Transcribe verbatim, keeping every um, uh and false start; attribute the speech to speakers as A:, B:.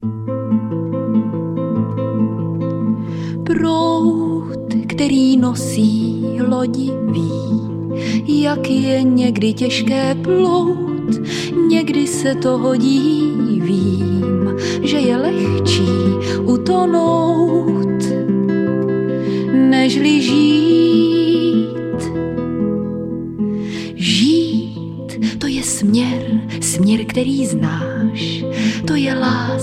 A: Proud, který nosí lodi, ví, jak je někdy těžké plout, někdy se to hodí, vím, že je lehčí utonout, nežli žít. Žít, to je směr, směr, který znáš, to je láska.